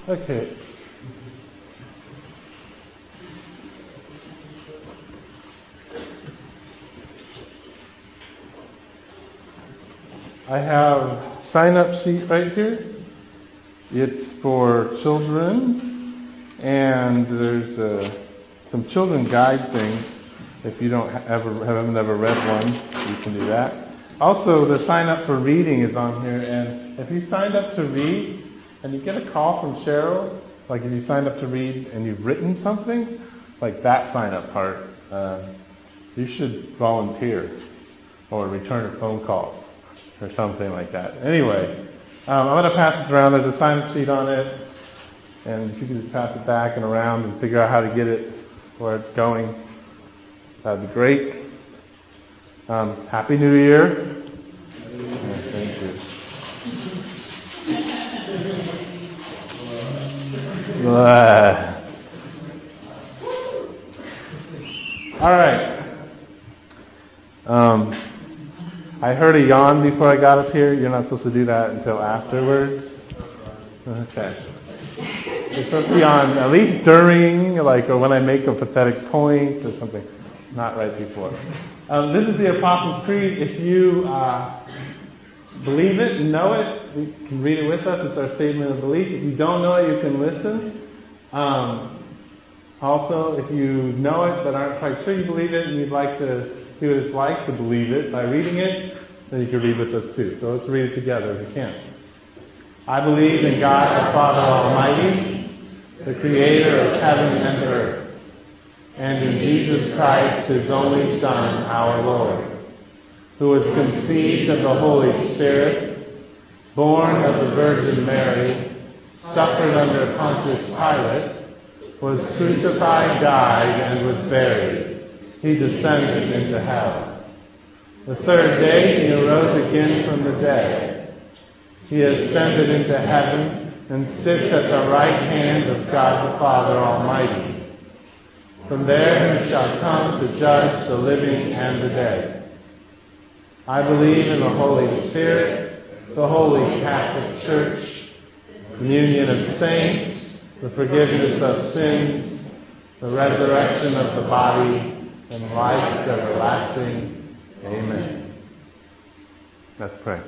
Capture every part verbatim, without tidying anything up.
Okay. I have sign-up sheet right here. It's for children, and there's uh, some children guide things. If you don't ever haven't ever read one, you can do that. Also, the sign up for reading is on here, and if you signed up to read and you get a call from Cheryl, like if you signed up to read and you've written something, like that sign up part, uh, you should volunteer or return a phone call or something like that. Anyway, um, I'm going to pass this around. There's a sign up sheet on it, and if you can just pass it back and around and figure out how to get it where it's going, that'd be great. Um, Happy New Year. Yeah, thank you. Uh, all right. Um, I heard a yawn before I got up here. You're not supposed to do that until afterwards. Okay. You're supposed to be on at least during, like, or when I make a pathetic point or something. Not right before. Um, this is the Apostles' Creed. If you uh, believe it and know it, you can read it with us. It's our statement of belief. If you don't know it, you can listen. Um, also, if you know it but aren't quite sure you believe it and you'd like to see what it's like to believe it by reading it, then you can read with us too. So let's read it together if you can. I believe in God the Father Almighty, the creator of heaven and earth, and in Jesus Christ, his only Son, our Lord, who was conceived of the Holy Spirit, born of the Virgin Mary, suffered under Pontius Pilate, was crucified, died, and was buried. He descended into hell. The third day he arose again from the dead. He ascended into heaven and sits at the right hand of God the Father Almighty. From there he shall come to judge the living and the dead. I believe in the Holy Spirit, the Holy Catholic Church, the union of saints, the forgiveness of sins, the resurrection of the body, and life everlasting. Amen. Let's pray.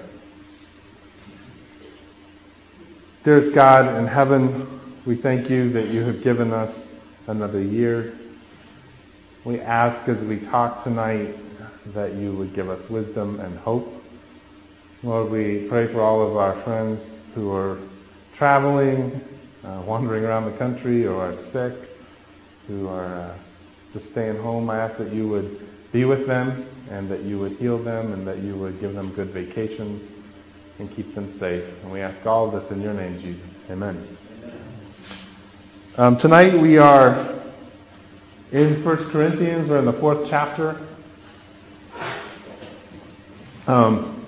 Dearest God in heaven, we thank you that you have given us another year. We ask as we talk tonight that you would give us wisdom and hope. Lord, we pray for all of our friends who are traveling, uh, wandering around the country, or are sick, who are uh, just staying home. I ask that you would be with them and that you would heal them and that you would give them good vacations and keep them safe. And we ask all of this in your name, Jesus. Amen. Um, tonight we are in First Corinthians. We're in the fourth chapter. Um,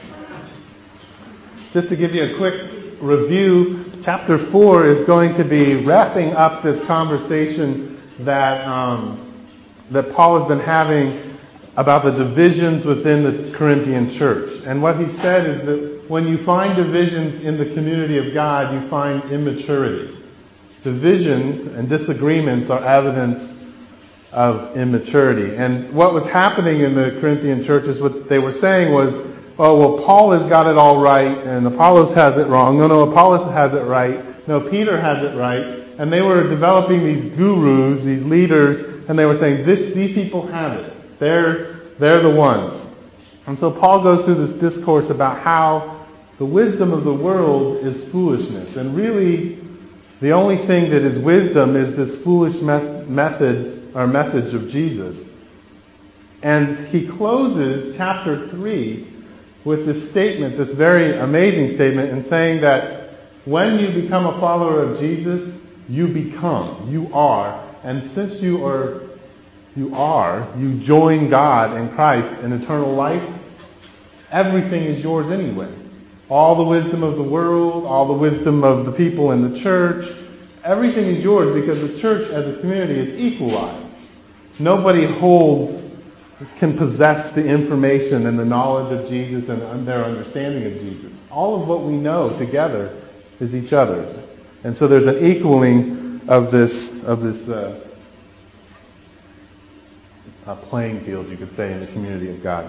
just to give you a quick review, chapter four is going to be wrapping up this conversation that um, that Paul has been having about the divisions within the Corinthian church. And what he said is that when you find divisions in the community of God, you find immaturity. Divisions and disagreements are evidence of immaturity. And what was happening in the Corinthian church is what they were saying was, oh, well, Paul has got it all right, and Apollos has it wrong. No, no, Apollos has it right. No, Peter has it right. And they were developing these gurus, these leaders, and they were saying, this, these people have it. They're, they're the ones. And so Paul goes through this discourse about how the wisdom of the world is foolishness. And really, the only thing that is wisdom is this foolish mes- method or message of Jesus. And he closes chapter three with this statement, this very amazing statement, in saying that when you become a follower of Jesus, you become, you are, and since you are, you are, you join God in Christ in eternal life, everything is yours anyway. All the wisdom of the world, all the wisdom of the people in the church, everything is yours because the church as a community is equalized. Nobody holds, can possess the information and the knowledge of Jesus and their understanding of Jesus. All of what we know together is each other's. And so there's an equaling of this of this uh, uh, playing field, you could say, in the community of God.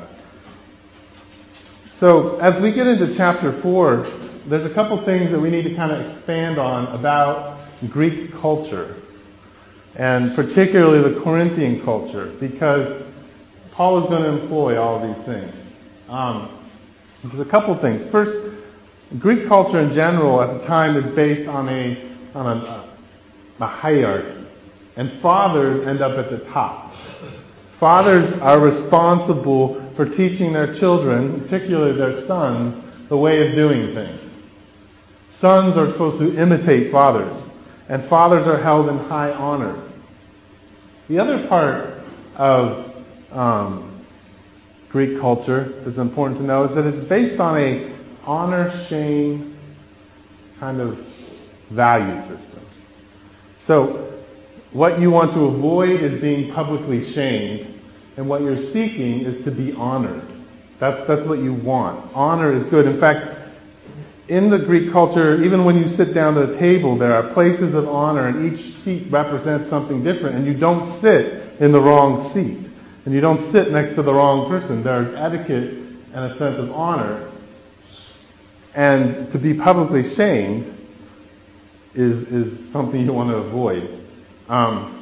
So as we get into chapter four, there's a couple things that we need to kind of expand on about Greek culture, and particularly the Corinthian culture, because Paul is going to employ all of these things. Um, there's a couple things. First, Greek culture in general at the time is based on a on a, a hierarchy, and fathers end up at the top. Fathers are responsible for teaching their children, particularly their sons, the way of doing things. Sons are supposed to imitate fathers, and fathers are held in high honor. The other part of um, Greek culture that's important to know is that it's based on a honor-shame kind of value system. So what you want to avoid is being publicly shamed, and what you're seeking is to be honored. That's that's what you want. Honor is good. In fact, in the Greek culture, even when you sit down at a table, there are places of honor, and each seat represents something different, and you don't sit in the wrong seat, and you don't sit next to the wrong person. There's etiquette and a sense of honor. And to be publicly shamed is is something you want to avoid. Um,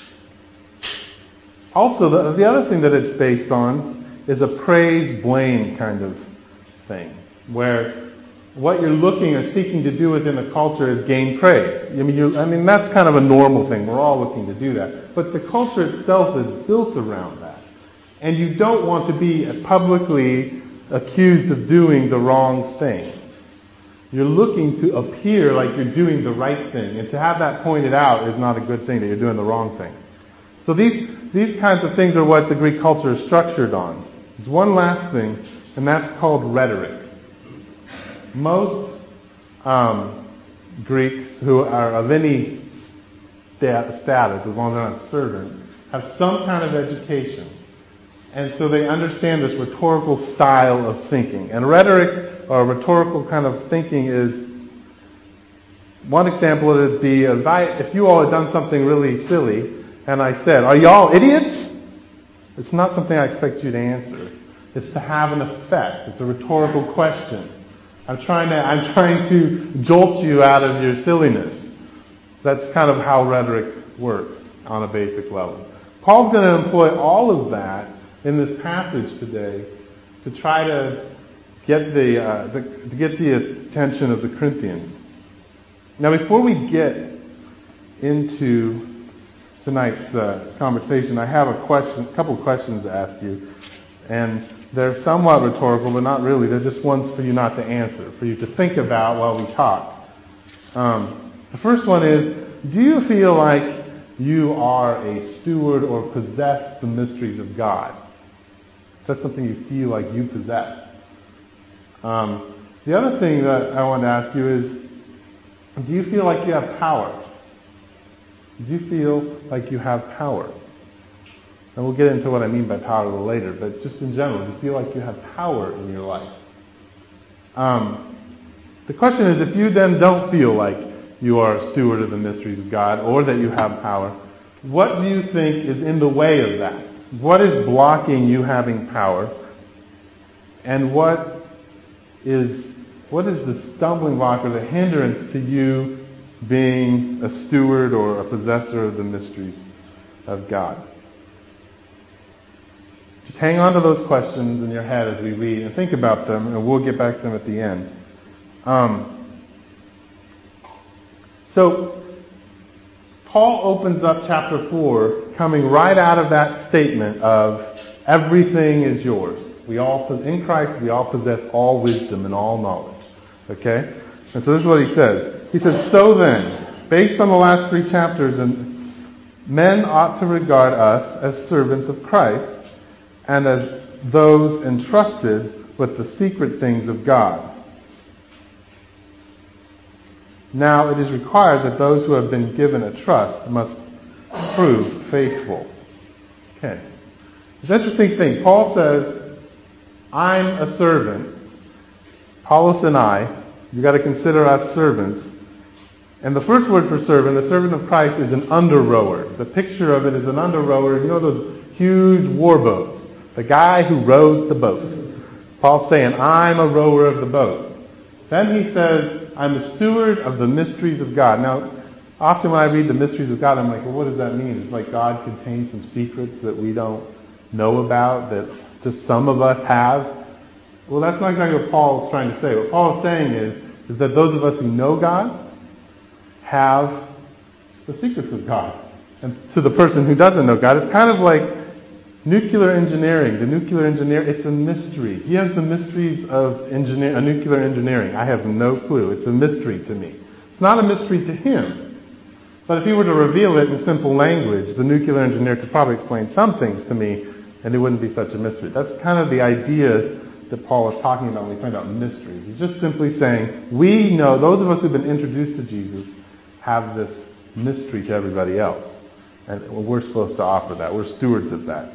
also, the, the other thing that it's based on is a praise-blame kind of thing, where what you're looking or seeking to do within the culture is gain praise. I mean, you, I mean, that's kind of a normal thing. We're all looking to do that. But the culture itself is built around that. And you don't want to be publicly accused of doing the wrong thing. You're looking to appear like you're doing the right thing. And to have that pointed out is not a good thing, that you're doing the wrong thing. So these these kinds of things are what the Greek culture is structured on. There's one last thing, and that's called rhetoric. Most um, Greeks who are of any stat, status, as long as they're not servant, have some kind of education. And so they understand this rhetorical style of thinking. And rhetoric, or rhetorical kind of thinking, is, one example would be, if, I, if you all had done something really silly, and I said, "Are y'all idiots?" It's not something I expect you to answer. It's to have an effect. It's a rhetorical question. I'm trying to, I'm trying to jolt you out of your silliness. That's kind of how rhetoric works on a basic level. Paul's going to employ all of that in this passage today to try to get the, uh, the to get the attention of the Corinthians. Now, before we get into tonight's uh, conversation, I have a question, a couple of questions to ask you, and they're somewhat rhetorical, but not really. They're just ones for you not to answer, for you to think about while we talk. Um, the first one is, do you feel like you are a steward or possess the mysteries of God? Is that something you feel like you possess? Um, the other thing that I want to ask you is, do you feel like you have power? Do you feel like you have power? And we'll get into what I mean by power a little later, but just in general, do you feel like you have power in your life? Um, the question is, if you then don't feel like you are a steward of the mysteries of God, or that you have power, what do you think is in the way of that? What is blocking you having power? And what is what is the stumbling block or the hindrance to you being a steward or a possessor of the mysteries of God? Just hang on to those questions in your head as we read and think about them, and we'll get back to them at the end. Um, so, Paul opens up chapter four coming right out of that statement of everything is yours. We all, in Christ, we all possess all wisdom and all knowledge. Okay? And so this is what he says. He says, so then, based on the last three chapters, and men ought to regard us as servants of Christ and as those entrusted with the secret things of God. Now it is required that those who have been given a trust must prove faithful. Okay. It's an interesting thing. Paul says, I'm a servant. Apollos and I, you've got to consider us servants. And the first word for servant, the servant of Christ, is an under-rower. The picture of it is an under-rower. You know those huge war boats? The guy who rows the boat. Paul's saying, I'm a rower of the boat. Then he says, I'm a steward of the mysteries of God. Now, often when I read the mysteries of God, I'm like, well, what does that mean? It's like God contains some secrets that we don't know about, that just some of us have. Well, that's not exactly what Paul is trying to say. What Paul is saying is, is that those of us who know God have the secrets of God. And to the person who doesn't know God, it's kind of like nuclear engineering. The nuclear engineer, it's a mystery. He has the mysteries of engineer, uh, nuclear engineering. I have no clue. It's a mystery to me. It's not a mystery to him. But if he were to reveal it in simple language, the nuclear engineer could probably explain some things to me, and it wouldn't be such a mystery. That's kind of the idea that Paul is talking about when we find out mysteries. He's just simply saying, we know, those of us who've been introduced to Jesus have this mystery to everybody else. And we're supposed to offer that. We're stewards of that.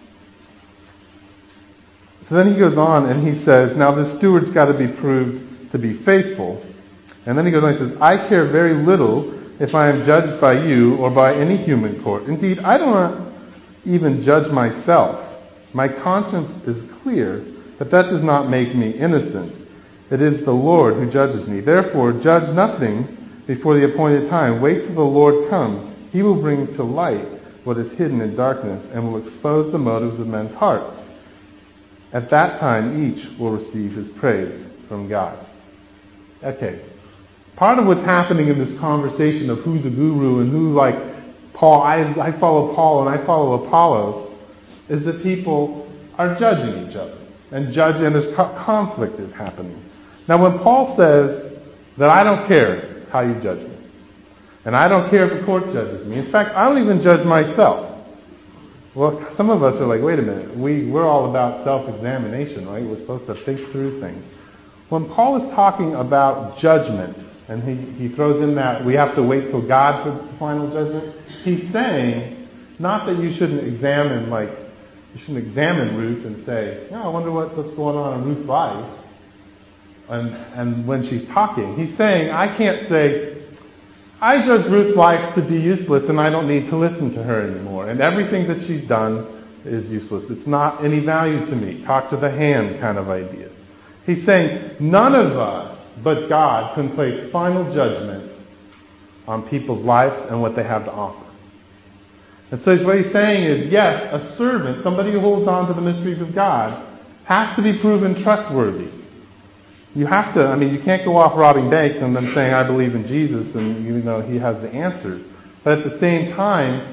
So then he goes on and he says, now the steward's got to be proved to be faithful. And then he goes on and says, I care very little if I am judged by you or by any human court. Indeed, I do not even judge myself. My conscience is clear, but that does not make me innocent. It is the Lord who judges me. Therefore, judge nothing before the appointed time. Wait till the Lord comes. He will bring to light what is hidden in darkness and will expose the motives of men's hearts. At that time, each will receive his praise from God. Okay. Part of what's happening in this conversation of who's a guru and who, like, Paul, I, I follow Paul and I follow Apollos, is that people are judging each other. And judge, and this co- conflict is happening. Now when Paul says that I don't care how you judge me, and I don't care if the court judges me, in fact, I don't even judge myself. Well, some of us are like, wait a minute, we, we're all about self-examination, right? We're supposed to think through things. When Paul is talking about judgment, and he, he throws in that we have to wait till God for the final judgment, he's saying not that you shouldn't examine, like, you shouldn't examine Ruth and say, oh, I wonder what, what's going on in Ruth's life. And, and when she's talking, he's saying, I can't say, I judge Ruth's life to be useless and I don't need to listen to her anymore. And everything that she's done is useless. It's not any value to me. Talk to the hand kind of idea. He's saying, none of us but God can place final judgment on people's lives and what they have to offer. And so what he's saying is, yes, a servant, somebody who holds on to the mysteries of God, has to be proven trustworthy. You have to, I mean, you can't go off robbing banks and then saying, I believe in Jesus, and you know he has the answers. But at the same time,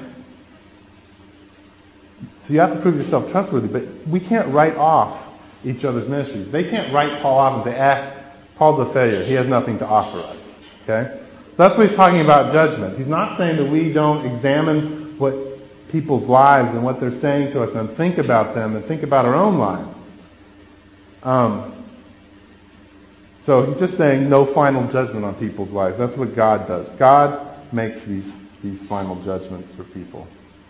so you have to prove yourself trustworthy, but we can't write off each other's ministries. They can't write Paul off and say, eh, Paul's a failure. He has nothing to offer us. Okay? So that's what he's talking about judgment. He's not saying that we don't examine what people's lives and what they're saying to us and think about them and think about our own lives. Um, so he's just saying no final judgment on people's lives. That's what God does. God makes these, these final judgments for people.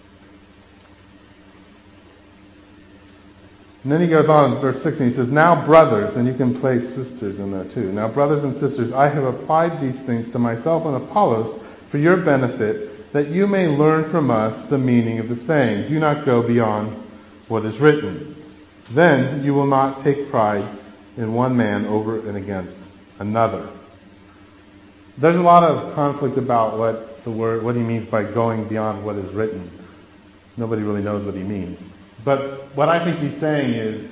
And then he goes on, verse sixteen, he says, now brothers, and you can place sisters in there too. Now brothers and sisters, I have applied these things to myself and Apollos for your benefit, that you may learn from us the meaning of the saying. Do not go beyond what is written. Then you will not take pride in one man over and against another. There's a lot of conflict about what the word, what he means by going beyond what is written. Nobody really knows what he means. But what I think he's saying is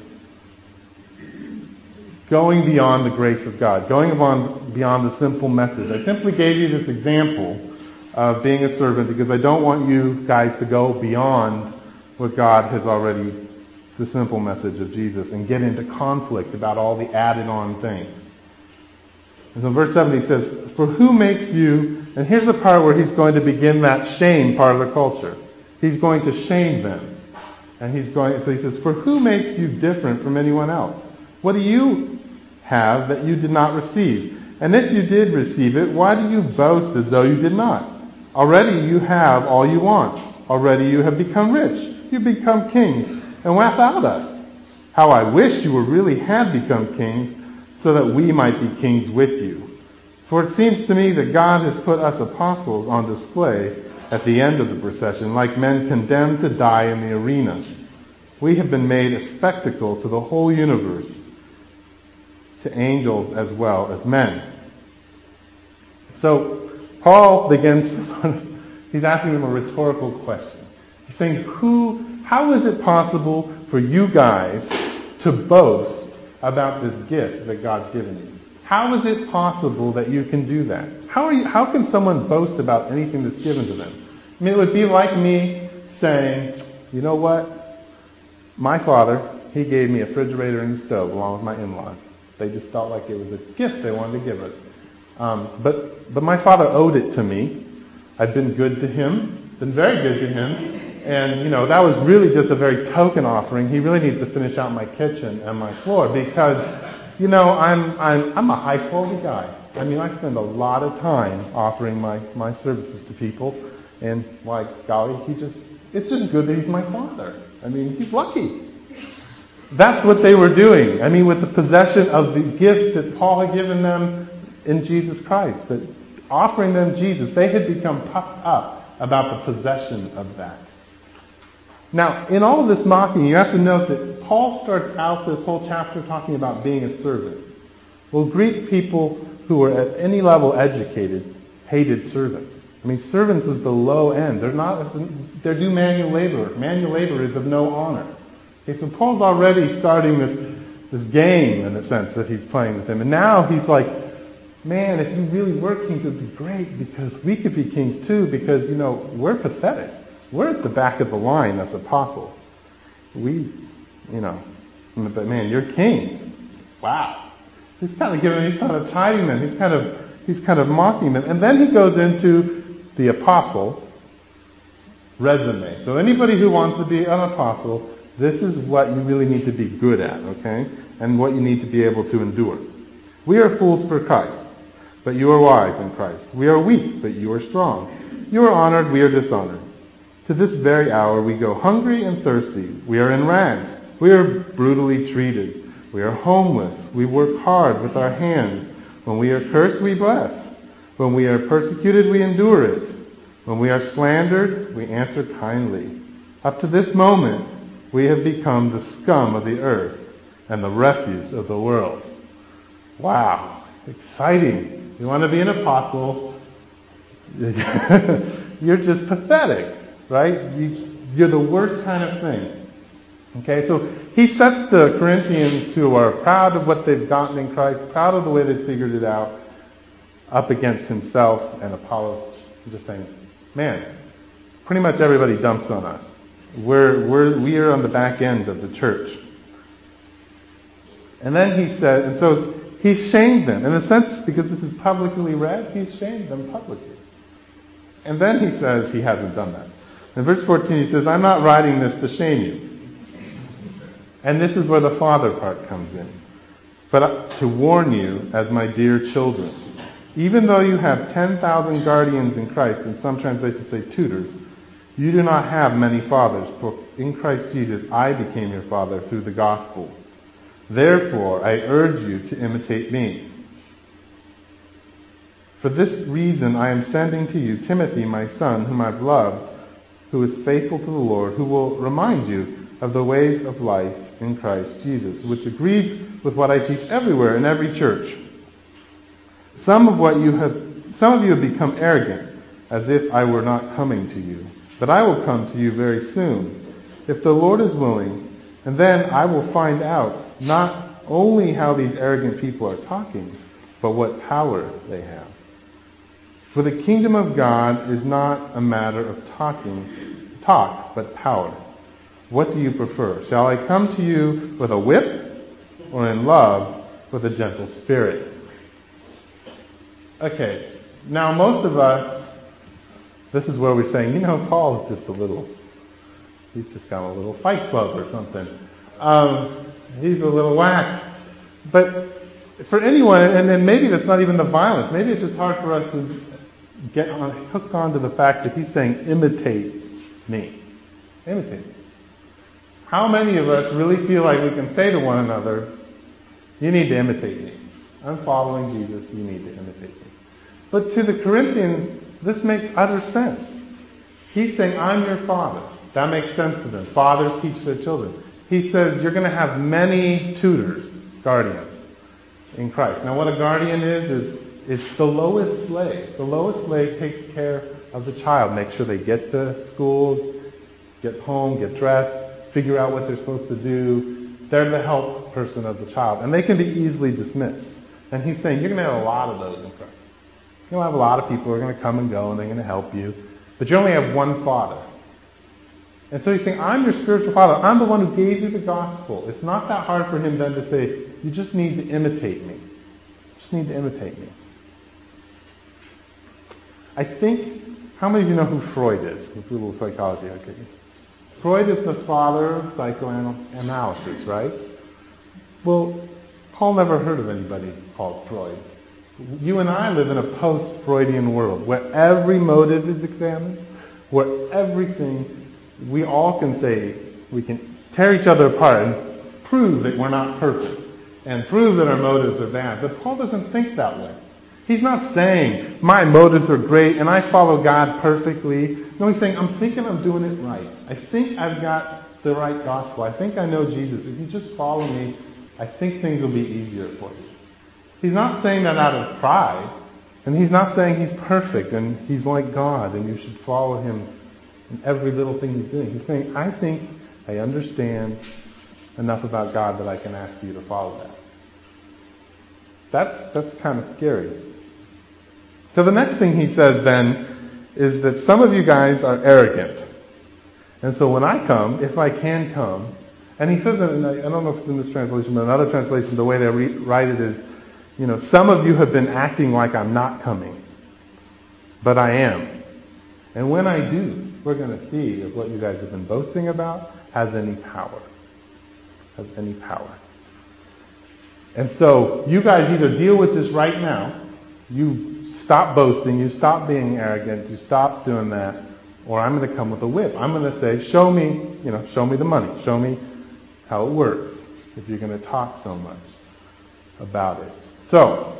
going beyond the grace of God, going beyond, beyond the simple message. I simply gave you this example of being a servant because I don't want you guys to go beyond what God has already, the simple message of Jesus, and get into conflict about all the added on things. And so verse seven he says, for who makes you, and here's the part where he's going to begin that shame part of the culture. He's going to shame them. And he's going, so he says, for who makes you different from anyone else? What do you have that you did not receive? And if you did receive it, why do you boast as though you did not? Already you have all you want. Already you have become rich. You've become kings. And without us. How I wish you were really had become kings so that we might be kings with you. For it seems to me that God has put us apostles on display at the end of the procession, like men condemned to die in the arena. We have been made a spectacle to the whole universe, to angels as well as men. So Paul begins, he's asking them a rhetorical question. He's saying, who, how is it possible for you guys to boast about this gift that God's given you? How is it possible that you can do that? How are you, how can someone boast about anything that's given to them? I mean, it would be like me saying, you know what? My father, he gave me a refrigerator and a stove along with my in-laws. They just felt like it was a gift they wanted to give us. Um, but, but my father owed it to me. I've been good to him, been very good to him. And, you know, that was really just a very token offering. He really needs to finish out my kitchen and my floor because, you know, I'm, I'm, I'm a high quality guy. I mean, I spend a lot of time offering my, my services to people. And like, golly, he just, it's just good that he's my father. I mean, he's lucky. That's what they were doing. I mean, with the possession of the gift that Paul had given them in Jesus Christ, that offering them Jesus, they had become puffed up about the possession of that. Now, in all of this mocking, you have to note that Paul starts out this whole chapter talking about being a servant. Well, Greek people who were at any level educated hated servants. I mean, servants was the low end. They're not, they're do manual labor. Manual labor is of no honor. Okay, so Paul's already starting this, this game in a sense that he's playing with them. And now he's like, man, if you really were kings, it would be great because we could be kings too because, you know, we're pathetic. We're at the back of the line as apostles. We, you know, but man, you're kings. Wow. He's kind of giving, he's kind of chiding them. He's kind of, he's kind of mocking them. And then he goes into the apostle resume. So anybody who wants to be an apostle, this is what you really need to be good at, okay? And what you need to be able to endure. We are fools for Christ, but you are wise in Christ. We are weak, but you are strong. You are honored, we are dishonored. To this very hour we go hungry and thirsty. We are in rags. We are brutally treated. We are homeless. We work hard with our hands. When we are cursed, we bless. When we are persecuted, we endure it. When we are slandered, we answer kindly. Up to this moment, we have become the scum of the earth and the refuse of the world. Wow. Exciting. You want to be an apostle? You're just pathetic, right? You, you're the worst kind of thing. Okay, so he sets the Corinthians who are proud of what they've gotten in Christ, proud of the way they figured it out, up against himself and Apollos, just saying, man, pretty much everybody dumps on us. We're, we're, we are on the back end of the church. And then he said, and so he shamed them. In a sense, because this is publicly read, he shamed them publicly. And then he says he hasn't done that. In verse fourteen, he says, I'm not writing this to shame you. And this is where the father part comes in. But to warn you as my dear children. Even though you have ten thousand guardians in Christ, and some translations say tutors, you do not have many fathers, for in Christ Jesus I became your father through the gospel. Therefore, I urge you to imitate me. For this reason I am sending to you Timothy, my son, whom I've loved, who is faithful to the Lord, who will remind you of the ways of life in Christ Jesus, which agrees with what I teach everywhere in every church. Some of what you have, some of you have become arrogant, as if I were not coming to you. But I will come to you very soon, if the Lord is willing, and then I will find out not only how these arrogant people are talking, but what power they have. For the kingdom of God is not a matter of talking, talk, but power. What do you prefer? Shall I come to you with a whip, or in love with a gentle spirit? Okay, now most of us, this is where we're saying, you know, Paul is just a little, he's just got a little fight club or something. Um, he's a little lax. But for anyone, and then maybe that's not even the violence, maybe it's just hard for us to get on, hooked on to the fact that he's saying, imitate me. Imitate me. How many of us really feel like we can say to one another, you need to imitate me. I'm following Jesus, you need to imitate me. But to the Corinthians, this makes utter sense. He's saying, I'm your father. That makes sense to them. Fathers teach their children. He says, you're going to have many tutors, guardians, in Christ. Now what a guardian is, is it's the lowest slave. The lowest slave takes care of the child, make sure they get to school, get home, get dressed, figure out what they're supposed to do. They're the help person of the child. And they can be easily dismissed. And he's saying, you're going to have a lot of those in Christ. You'll have a lot of people who are going to come and go and they're going to help you. But you only have one father. And so he's saying, I'm your spiritual father. I'm the one who gave you the gospel. It's not that hard for him then to say, you just need to imitate me. You just need to imitate me. I think, how many of you know who Freud is? Let's do a little psychology, okay? Freud is the father of psychoanalysis, right? Well, Paul never heard of anybody called Freud. You and I live in a post-Freudian world where every motive is examined, where everything, we all can say, we can tear each other apart and prove that we're not perfect and prove that our motives are bad. But Paul doesn't think that way. He's not saying, my motives are great and I follow God perfectly. No, he's saying, I'm thinking I'm doing it right. I think I've got the right gospel. I think I know Jesus. If you just follow me, I think things will be easier for you. He's not saying that out of pride. And he's not saying he's perfect and he's like God and you should follow him in every little thing he's doing. He's saying, I think I understand enough about God that I can ask you to follow that. That's, that's kind of scary. So the next thing he says then is that some of you guys are arrogant. And so when I come, if I can come, and he says, and I don't know if it's in this translation, but another translation, the way they re- write it is, you know, some of you have been acting like I'm not coming, but I am. And when I do, we're going to see if what you guys have been boasting about has any power. Has any power. And so you guys either deal with this right now, you stop boasting, you stop being arrogant, you stop doing that, or I'm going to come with a whip. I'm going to say, show me, you know, show me the money. Show me how it works if you're going to talk so much about it. So,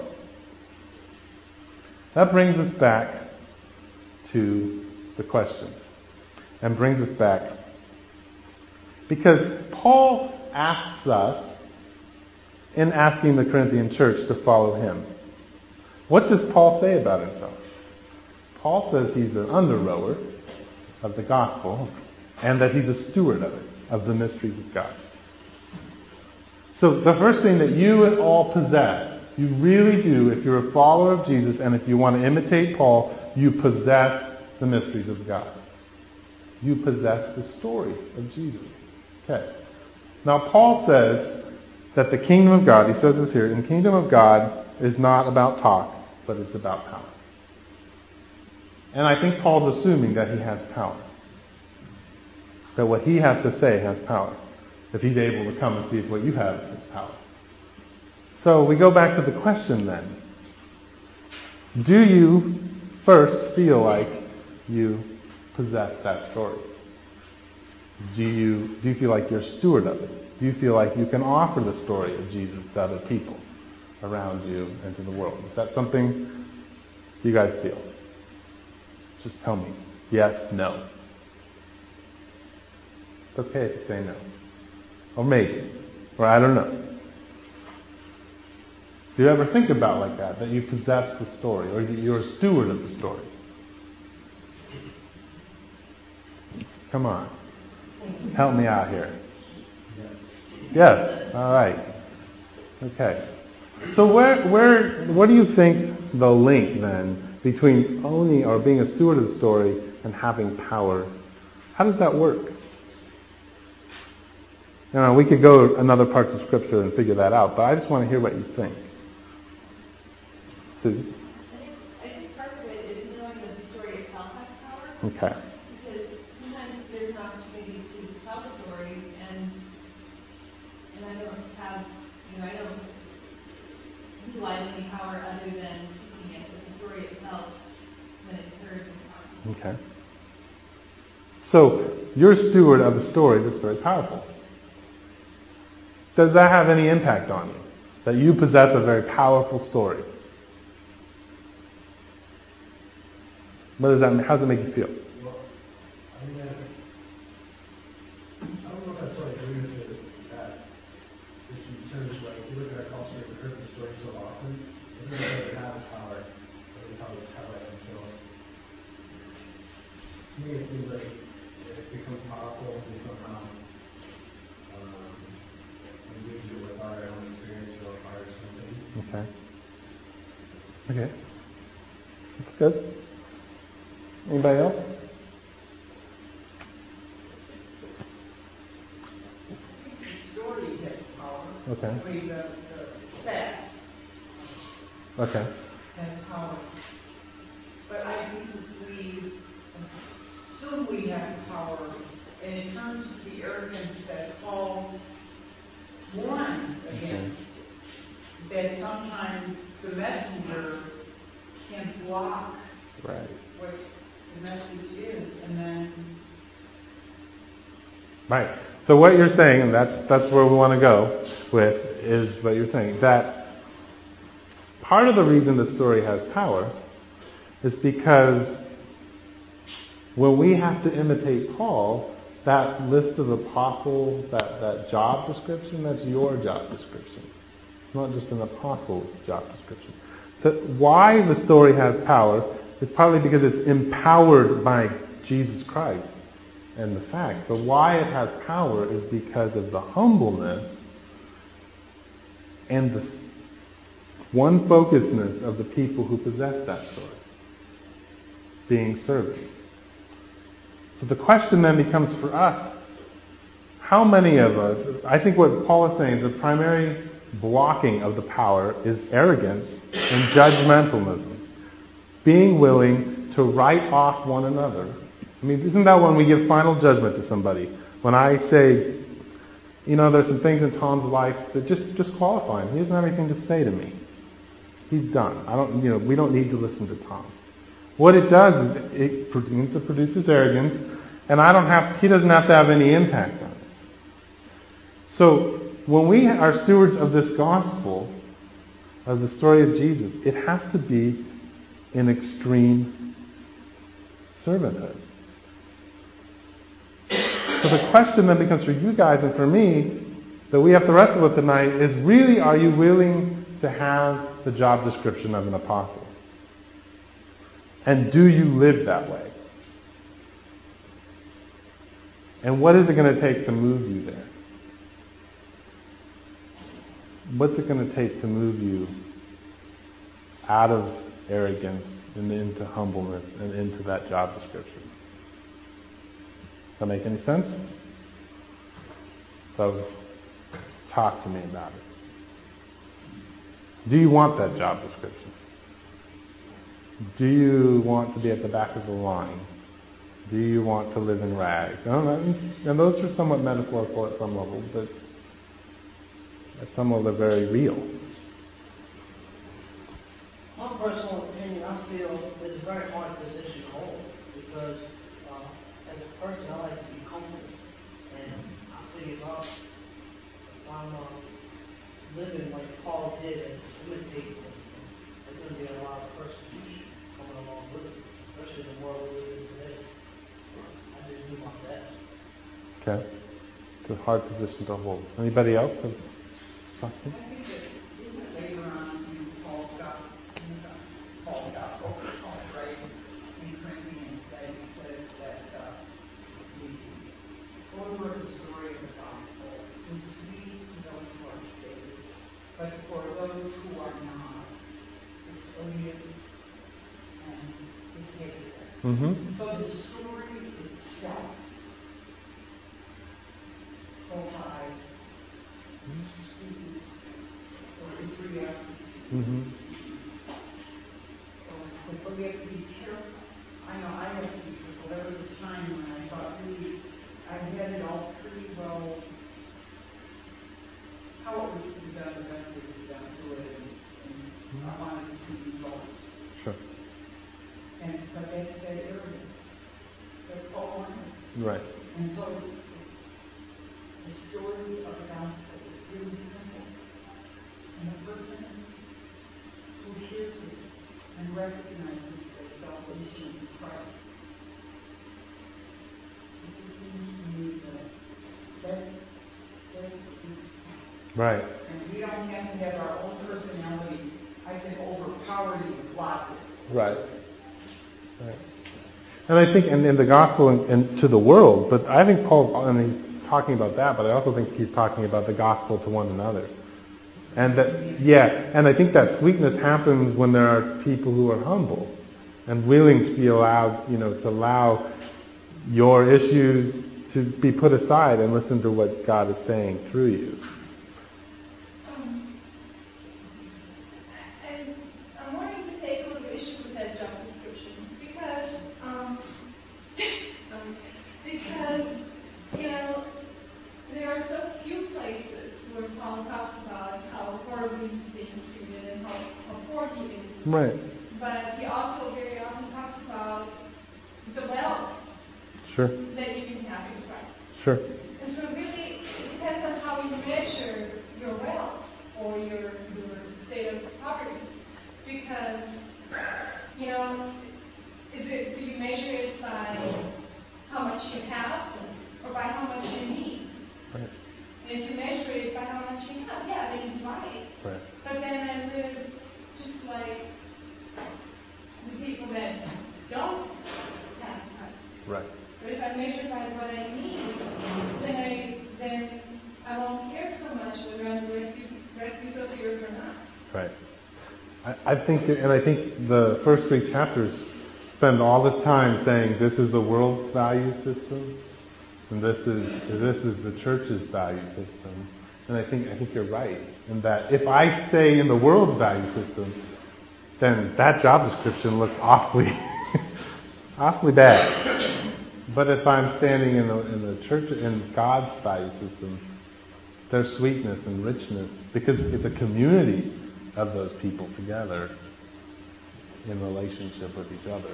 that brings us back to the questions. And brings us back because Paul asks us in asking the Corinthian church to follow him. What does Paul say about himself? Paul says he's an under-rower of the gospel and that he's a steward of it, of the mysteries of God. So the first thing that you all possess, you really do, if you're a follower of Jesus and if you want to imitate Paul, you possess the mysteries of God. You possess the story of Jesus. Okay. Now Paul says that the kingdom of God, he says this here, the kingdom of God is not about talk, but it's about power. And I think Paul's assuming that he has power. That what he has to say has power. If he's able to come and see if what you have is power. So we go back to the question then. Do you first feel like you possess that story? Do you, do you feel like you're a steward of it? Do you feel like you can offer the story of Jesus to other people around you and to the world? Is that something you guys feel? Just tell me. Yes, no. It's okay if you say no. Or maybe. Or I don't know. Do you ever think about like that? That you possess the story, or you're a steward of the story? Come on. Help me out here. Yes. All right. Okay. So where, where, what do you think the link then between owning or being a steward of the story and having power? How does that work? You know, we could go to another part of Scripture and figure that out, but I just want to hear what you think. Susie? I think, I think part of it is knowing that the story itself has power. Okay. Because sometimes there's an opportunity to tell the story, and and I don't have, you know, I don't utilize any power other than speaking it. But the story itself, when it's heard, is powerful. Okay. So you're a steward of a story that's very powerful. Does that have any impact on you? That you possess a very powerful story? What does that mean? How does it make you feel? Well, I mean, I, I don't know if I totally agree with it, that just in terms of, like, if you look at our culture, we've heard the story so often, it doesn't really have power, at least how we tell it, and so, to me, it seems like it becomes powerful if we somehow um, engage it with our own experience or heart or something. Okay. Okay. That's good. Anybody else? The story has power. Okay. I mean, the, the facts Okay. has power. But I think we assume we have power, and it turns to the arrogance that Paul warns against, that sometimes the messenger can block Right. what the message is, and then Right. So what you're saying, and that's that's where we want to go with, is what you're saying, that part of the reason the story has power is because when we have to imitate Paul, that list of apostles, that, that job description, that's your job description. It's not just an apostle's job description. The, why the story has power is partly because it's empowered by Jesus Christ and the facts. But why it has power is because of the humbleness and the one focusedness of the people who possess that story, being servants. So the question then becomes for us, how many of us, I think what Paul is saying is the primary blocking of the power is arrogance and judgmentalism. Being willing to write off one another. I mean, isn't that when we give final judgment to somebody? When I say, you know, there's some things in Tom's life that just, just qualify him. He doesn't have anything to say to me. He's done. I don't, you know, we don't need to listen to Tom. What it does is it produces, it produces arrogance, and I don't have, he doesn't have to have any impact on it. So, when we are stewards of this gospel, of the story of Jesus, it has to be in extreme servanthood. So the question then becomes for you guys and for me, that we have to wrestle with tonight, is really, are you willing to have the job description of an apostle? And do you live that way? And what is it going to take to move you there? What's it going to take to move you out of arrogance and into humbleness and into that job description? Does that make any sense? So, talk to me about it. Do you want that job description? Do you want to be at the back of the line? Do you want to live in rags? I don't know. And those are somewhat metaphorical at some level, but at some level they're very real. My personal opinion, I feel it's a very hard position to hold because uh, as a person, I like to be comfortable. And I figure if, I, if I'm uh, living like Paul did and imitating him, there's going to be a lot of persecution coming along with it, especially in the world we live in today. I just do my best. Okay. It's a hard position to hold. Anybody else have I think that isn't it later on in Paul's gospel, in the gospel, Paul's gospel, Paul's writing in Corinthians that he says that uh, the order of the story of the gospel is sweet to those who are saved, but for those who are not, it's odious and distasteful. Mm-hmm. So the story itself provides sweetness or is reactive to Mm-hmm. sweetness. So it's like, but we have to be careful. I know I have to be careful. There was a time when I thought really, I had it all pretty well, how it was to be done, the best way to be done, do it, and, and I wanted to see results. Sure. And, but that's that arrogance. That's Paul wanted. Right. And so it's, the story of the gospel is really simple. And the person who hears it and recognizes their salvation in Christ Right. And we don't have to have our own personality. I can overpower you with logic. Right. Right. And I think, and in the gospel and, and to the world, but I think Paul, and he's talking about that, but I also think he's talking about the gospel to one another. And that, yeah, and I think that sweetness happens when there are people who are humble and willing to be allowed, you know, to allow your issues to be put aside and listen to what God is saying through you. Um, and I'm wanting to take a little issue with that job description because, um, um, because, you know, there are so few places where Paul talks about how horribly he's being treated and how, how poor he is. Right. But he also very often talks about the wealth Sure. that you can have in Christ. Sure. And so really, it depends on how you measure your wealth or your, your state of poverty. Because, you know, is it, do you measure it by how much you have or by how much you need? Right. And if you measure it by how much you have, yeah, then he's right. Right. But then I live just like the people that don't have Christ. Right. But if I measure by what I need, then I then I won't care so much whether I'm the refuse, refuse of the earth or not. Right. I, I think, and I think the first three chapters spend all this time saying this is the world's value system, and this is this is the church's value system. And I think I think you're right in that if I say in the world's value system, then that job description looks awfully awfully bad. But if I'm standing in the in the church in God's value system, there's sweetness and richness because it's a community of those people together in relationship with each other.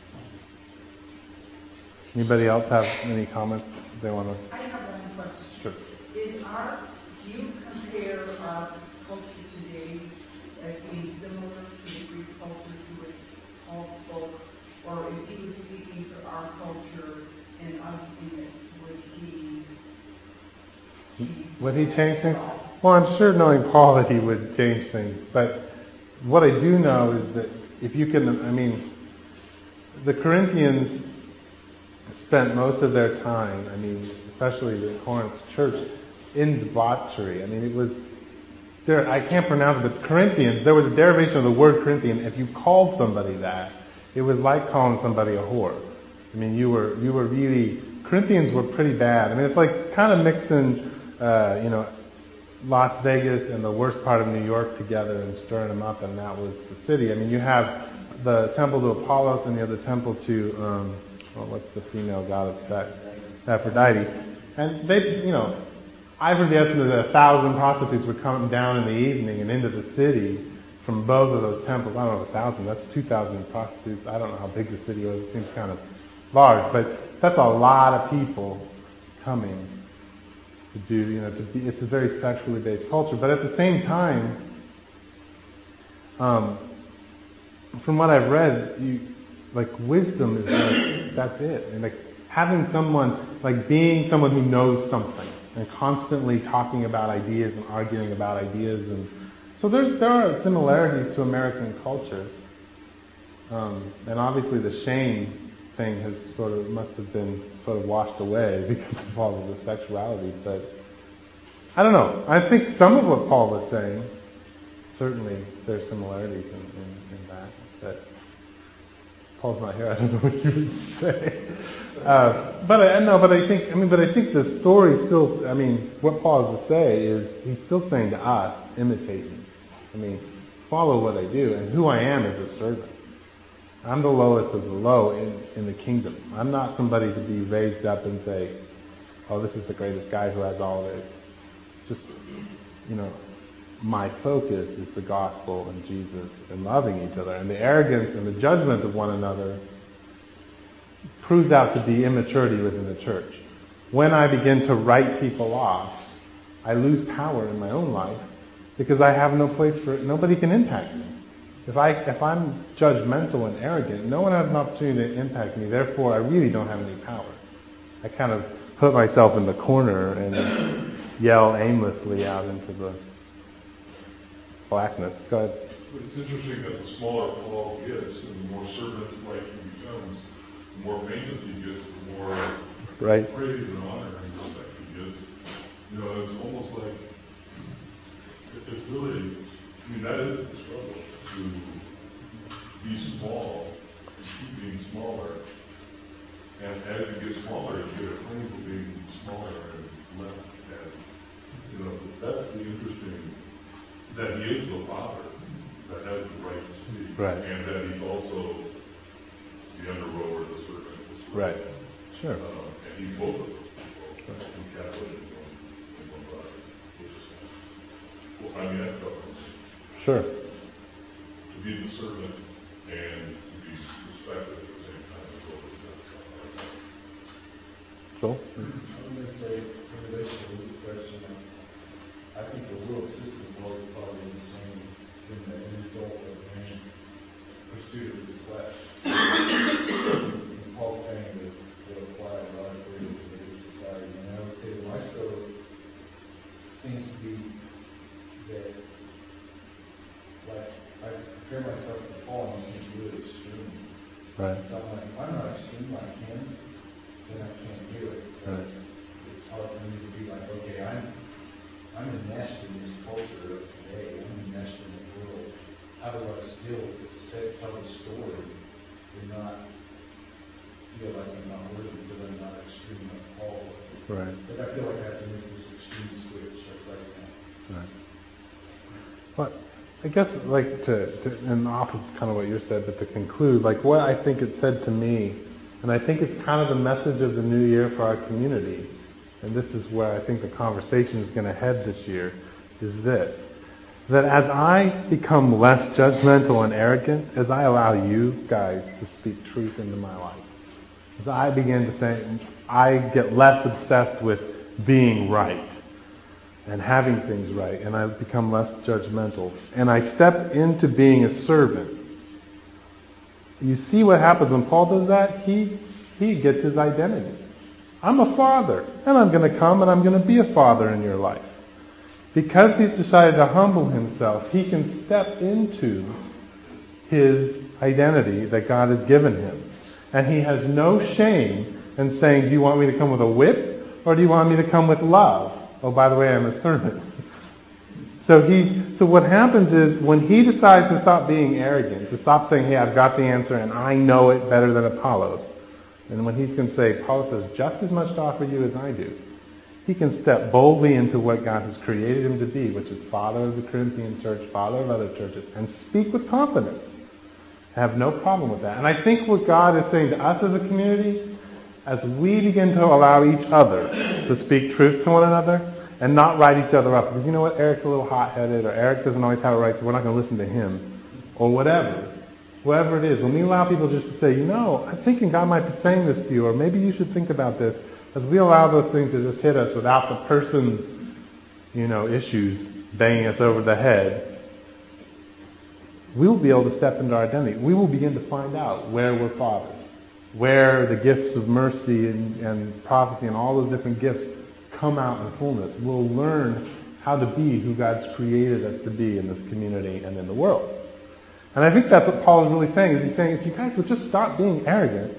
Anybody else have any comments they want to? I have one question. Sure. Is our, do you compare our culture today as being similar to the Greek culture to which Paul spoke? Or if he was speaking to our culture and us in it, would he, he Would he change things? Well, I'm sure knowing Paul that he would change things. But what I do know is that if you can, I mean, the Corinthians spent most of their time, I mean, especially the Corinth church, in debauchery. I mean, it was, there, I can't pronounce it, but Corinthians, there was a derivation of the word Corinthian. If you called somebody that, it was like calling somebody a whore. I mean, you were, you were really, Corinthians were pretty bad. I mean, it's like kind of mixing, uh, you know, Las Vegas and the worst part of New York together and stirring them up, and that was the city. I mean, you have the temple to Apollos and you have the temple to, um, well, what's the female god of Aphrodite? And they, you know, I've heard the estimate that a thousand prostitutes would come down in the evening and into the city from both of those temples. I don't know, a thousand, that's two thousand prostitutes. I don't know how big the city was. It seems kind of large, but that's a lot of people coming to do, you know, to be, it's a very sexually based culture. But at the same time, um, from what I've read, you, like wisdom is like, that's it. And like having someone, like being someone who knows something and constantly talking about ideas and arguing about ideas. And so there's, there are similarities to American culture. Um, and obviously the shame thing has sort of, must have been sort of washed away because of all of the sexuality. But I don't know. I think some of what Paul was saying, certainly there's similarities in, in, in that. But Paul's not here. I don't know what you would say. Uh, but I no, but I think I mean, but I think the story still. I mean, what Paul has to say is he's still saying to us, imitate me. I mean, follow what I do, and who I am as a servant. I'm the lowest of the low in, in the kingdom. I'm not somebody to be raised up and say, "Oh, this is the greatest guy who has all of it." Just, you know, my focus is the gospel and Jesus and loving each other. And the arrogance and the judgment of one another proves out to be immaturity within the church. When I begin to write people off, I lose power in my own life because I have no place for it. Nobody can impact me. If I, if I'm judgmental and arrogant, no one has an opportunity to impact me. Therefore, I really don't have any power. I kind of put myself in the corner and yell aimlessly out into the blackness. Go ahead. But it's interesting that the smaller Paul gets, and the more servant-like he becomes, the more famous he gets, the more right. praise and honor and respect he gets. You know, it's almost like, it's really, I mean, that is the struggle, to be small, and keep being smaller. And as you get smaller, you get a claim for being smaller and less. And, you know, that's the interesting, that he is the father that has the right to speak. Right. And that he's also the under-rower, the servant. The servant. Right. Sure. Uh, and he's both of those people. Right. And Catholic in one, in one body. Which is, well, I mean, that's tough. Sure. To be the servant and to be respected at the same time is always tough. Cool. I'm going to say, in relation to this question, I think the world system is always probably the same in the end result of man's pursuit of his flesh. And Paul's saying that they'll apply a lot of ways to religious society. And I would say that my struggle seems to be that, like, I compare myself to Paul and he seems really extreme. Right. So I'm like, if I'm not extreme like him, then I can't do it. So Right. it's hard for me to be like, okay, I'm I'm enmeshed in this culture of today. I'm enmeshed in the world. How do I still say, tell the story and not feel like I'm not worthy because I'm not extreme like Paul? Right. But I feel like I have to make this extreme switch like right now. Right. Well, I guess like to, to and off of kind of what you said, but to conclude, like what I think it said to me, and I think it's kind of the message of the new year for our community, and this is where I think the conversation is going to head this year, is this. That as I become less judgmental and arrogant, as I allow you guys to speak truth into my life, as I begin to say, I get less obsessed with being right and having things right, and I become less judgmental, and I step into being a servant. You see what happens when Paul does that? He he gets his identity. I'm a father, and I'm going to come and I'm going to be a father in your life. Because he's decided to humble himself, he can step into his identity that God has given him. And he has no shame in saying, do you want me to come with a whip, or do you want me to come with love? Oh, by the way, I'm a servant. So he's, so what happens is when he decides to stop being arrogant, to stop saying, hey, I've got the answer and I know it better than Apollos, and when he's going to say, Apollos has just as much to offer you as I do, he can step boldly into what God has created him to be, which is father of the Corinthian church, father of other churches, and speak with confidence. I have no problem with that. And I think what God is saying to us as a community, as we begin to allow each other to speak truth to one another and not write each other up. Because you know what? Eric's a little hot-headed, or Eric doesn't always have it right, so we're not going to listen to him. Or whatever. Whoever it is. When we allow people just to say, you know, I'm thinking God might be saying this to you, or maybe you should think about this, as we allow those things to just hit us without the person's, you know, issues banging us over the head, we will be able to step into our identity. We will begin to find out where we're fathers, where the gifts of mercy and, and prophecy and all those different gifts come out in fullness. We'll learn how to be who God's created us to be in this community and in the world. And I think that's what Paul is really saying, is he's saying, if you guys would just stop being arrogant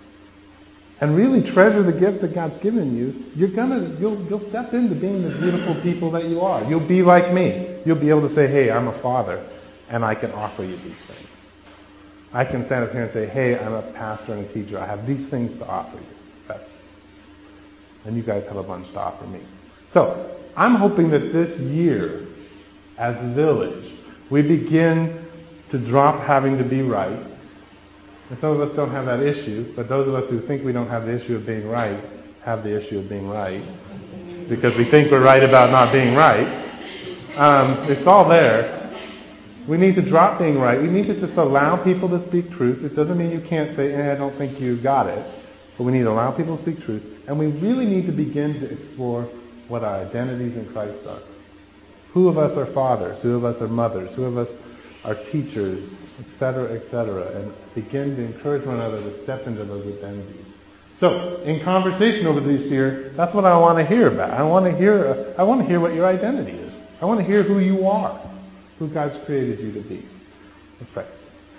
and really treasure the gift that God's given you, you're gonna, you'll, you'll step into being the beautiful people that you are. You'll be like me. You'll be able to say, hey, I'm a father, and I can offer you these things. I can stand up here and say, hey, I'm a pastor and a teacher. I have these things to offer you. That's, and you guys have a bunch to offer me. So, I'm hoping that this year, as a village, we begin to drop having to be right. And some of us don't have that issue, but those of us who think we don't have the issue of being right have the issue of being right. Because we think we're right about not being right. Um, it's all there. We need to drop being right. We need to just allow people to speak truth. It doesn't mean you can't say, eh, I don't think you got it. But we need to allow people to speak truth. And we really need to begin to explore what our identities in Christ are. Who of us are fathers? Who of us are mothers? Who of us are teachers, et cetera, et cetera, and begin to encourage one another to step into those identities So, in conversation over this year, that's what I want to hear about. I want to hear, uh, I want to hear what your identity is. I want to hear who you are, who God's created you to be. Let's pray.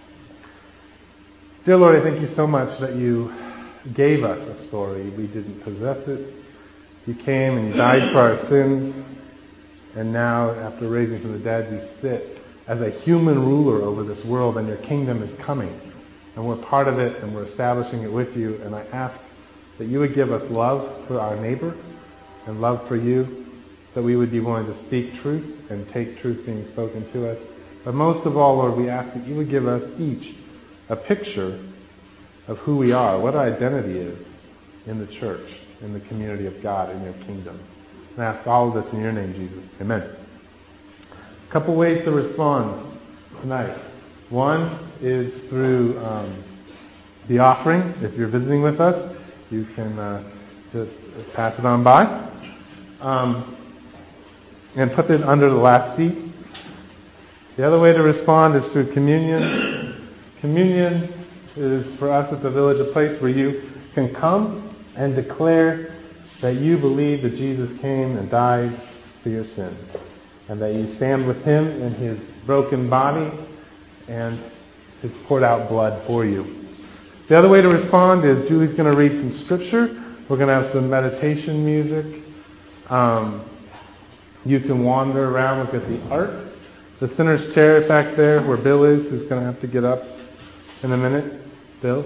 Dear Lord, I thank you so much that you gave us a story. We didn't possess it. You came and you died for our sins. And now, after raising from the dead, you sit as a human ruler over this world, and your kingdom is coming. And we're part of it, and we're establishing it with you. And I ask that you would give us love for our neighbor and love for you, that we would be willing to speak truth and take truth being spoken to us. But most of all, Lord, we ask that you would give us each a picture of who we are, what our identity is in the church, in the community of God, in your kingdom. And I ask all of this in your name, Jesus. Amen. A couple ways to respond tonight. One is through um, the offering. If you're visiting with us, you can uh, just pass it on by. Um, and put it under the last seat. The other way to respond is through communion. Communion is, for us at the Village, a place where you can come and declare that you believe that Jesus came and died for your sins, and that you stand with him in his broken body and his poured out blood for you. The other way to respond is Julie's going to read some scripture. We're going to have some meditation music. Um, you can wander around, look at the art. The sinner's chair back there where Bill is, who's going to have to get up in a minute. Bill?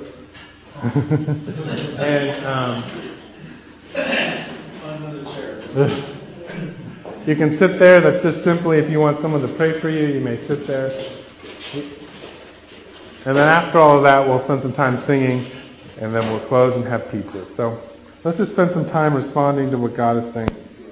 and um, you can sit there. That's just simply if you want someone to pray for you, you may sit there. And then after all of that, we'll spend some time singing, and then we'll close and have pizza. So let's just spend some time responding to what God is saying.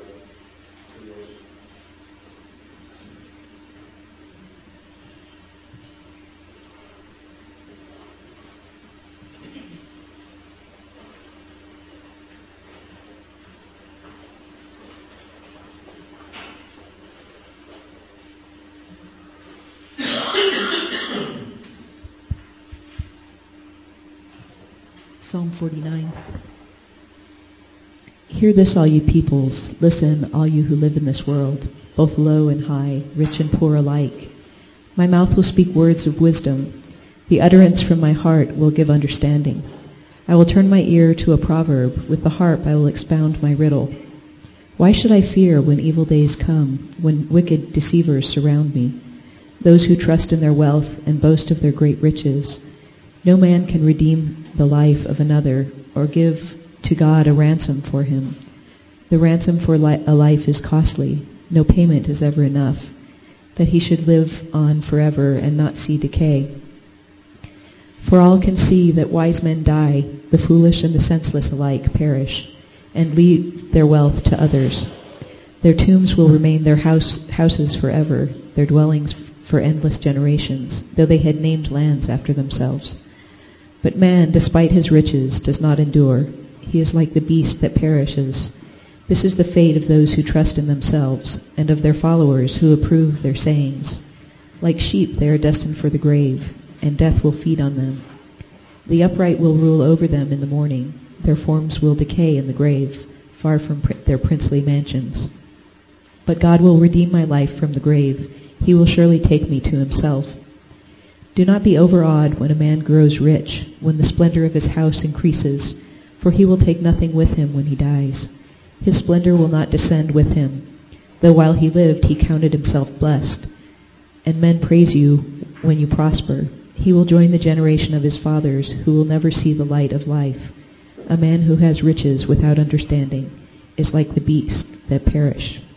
Psalm forty-nine. Hear this, all you peoples. Listen, all you who live in this world, both low and high, rich and poor alike. My mouth will speak words of wisdom. The utterance from my heart will give understanding. I will turn my ear to a proverb. With the harp I will expound my riddle. Why should I fear when evil days come, when wicked deceivers surround me, those who trust in their wealth and boast of their great riches? No man can redeem the life of another or give to God a ransom for him. The ransom for li- a life is costly. No payment is ever enough, that he should live on forever and not see decay. For all can see that wise men die, the foolish and the senseless alike perish, and leave their wealth to others. Their tombs will remain their house, houses forever, their dwellings for endless generations, though they had named lands after themselves. But man, despite his riches, does not endure. He is like the beast that perishes. This is the fate of those who trust in themselves, and of their followers who approve their sayings. Like sheep they are destined for the grave, and death will feed on them. The upright will rule over them in the morning. Their forms will decay in the grave, far from pr- their princely mansions. But God will redeem my life from the grave. He will surely take me to himself. Do not be overawed when a man grows rich, when the splendor of his house increases, for he will take nothing with him when he dies. His splendor will not descend with him, though while he lived he counted himself blessed. And men praise you when you prosper. He will join the generation of his fathers, who will never see the light of life. A man who has riches without understanding is like the beasts that perish.